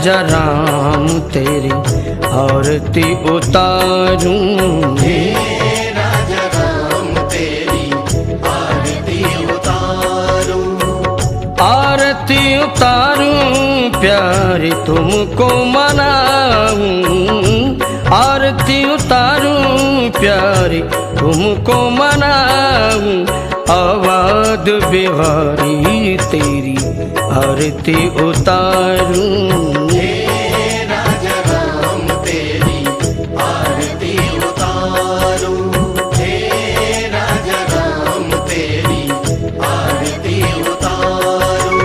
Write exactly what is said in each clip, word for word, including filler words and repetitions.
राजा राम तेरी आरती उतारूं, हे राजा राम तेरी आरती उतारूं, आरती उतारूं प्यारी तुमको मनाऊं, आरती उतारूं प्यारी तुमको मनाऊं, अवध बिहारी तेरी आरती उतारूं, हे राजा राम तेरी आरती उतारूं, हे राजा राम तेरी आरती उतारूं।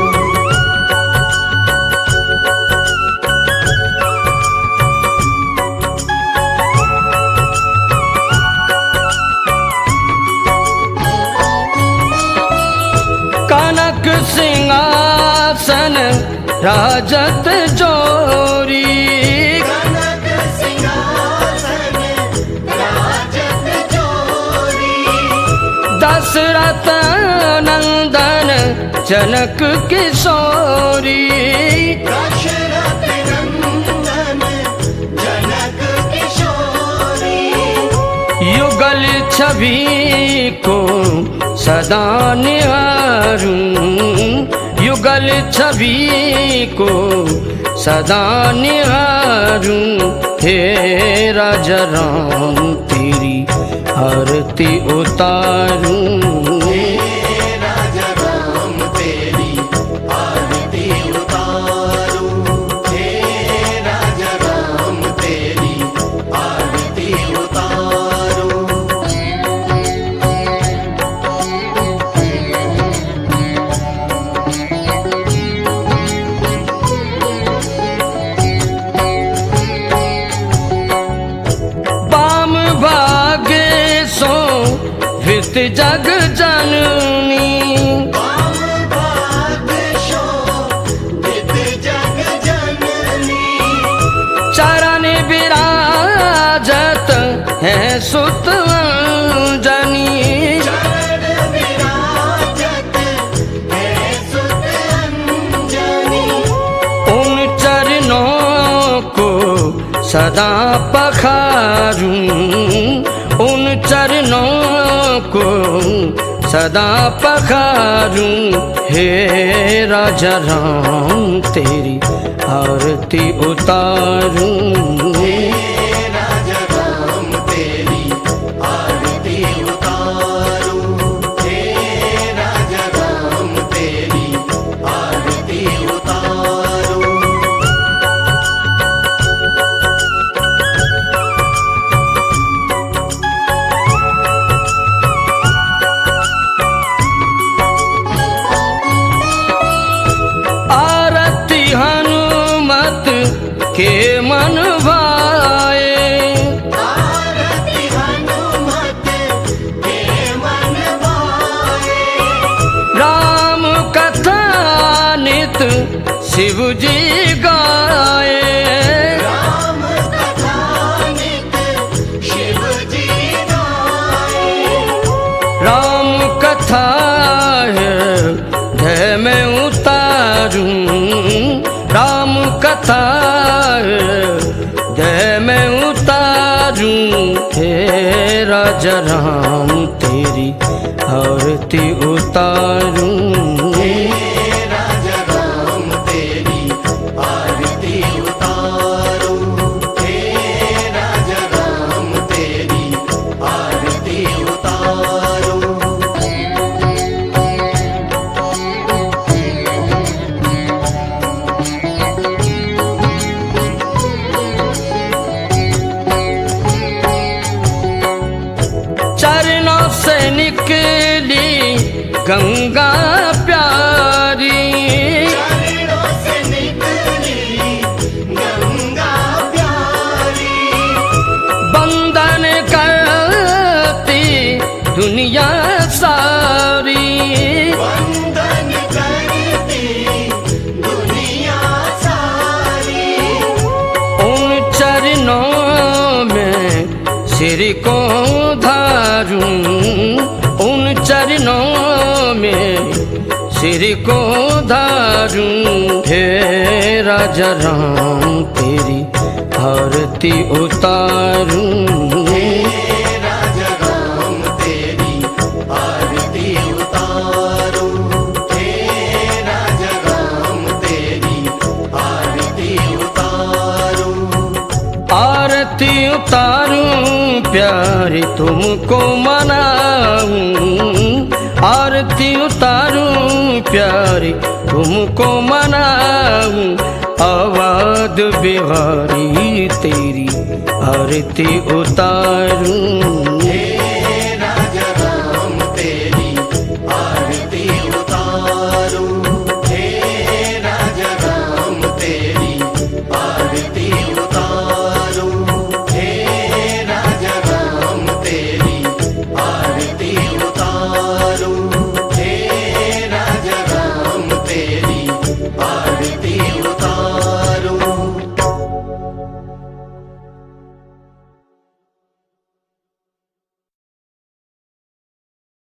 कनक सिंहासन राजत जोरी, कनक सिंहासन राजत जोरी, दशरथ नंदन जनक किशोरी, दशरथ नंदन जनक किशोरी, युगल छवि को सदा निहारूं, युगल छवि को सदा निहारूं, हे राजा राम तेरी आरती उतारूं, हे राजा राम तेरी आरती उतारूं, हे राजा राम तेरी आरती उतारूं। बाम भागे सो वित जग जननी, बाम भाग शोभित जग जननी, चरण विराजत है सुत अंजनी, चरण विराजत है सुत अंजनी, उन चरणों को सदा पखारूं, उन चरणों को सदा पखारूं, हे राजा राम तेरी आरती उतारूं, हे राजा राम तेरी आरती उतारूं, हे राजा राम तेरी आरती उतारूं। आरती हनुमत के मन भाए, आरती हनुमत के मन भाए, राम कथा नित शिव जी गाए, राम कथा नित शिव जी गाए, राम कथा हृदय में उतारूं, राम कथा हृदय में उतारूं, हे राजा राम तेरी आरती उतारूं, हे राजा राम तेरी आरती उतारूं, हे राजा राम तेरी आरती उतारूं। चरणों से निकली गंगा प्यारी, चरणों से निकली गंगा प्यारी, बंदन करती दुनिया सारी, वंदन करती दुनिया सारी, उन चरणों में सिर को धारूं, उन चरणों में सिर को धारूं। हे राजा राम तेरी आरती उतारूं। हे राजा राम तेरी आरती उतारूं। हे राजा राम तेरी आरती उतारूं। आरती उतारूं प्यारे तुमको मनाऊं। आरती उतारूं प्यारे तुमको मनाऊं। अवध बिहारी तेरी आरती उतारूं।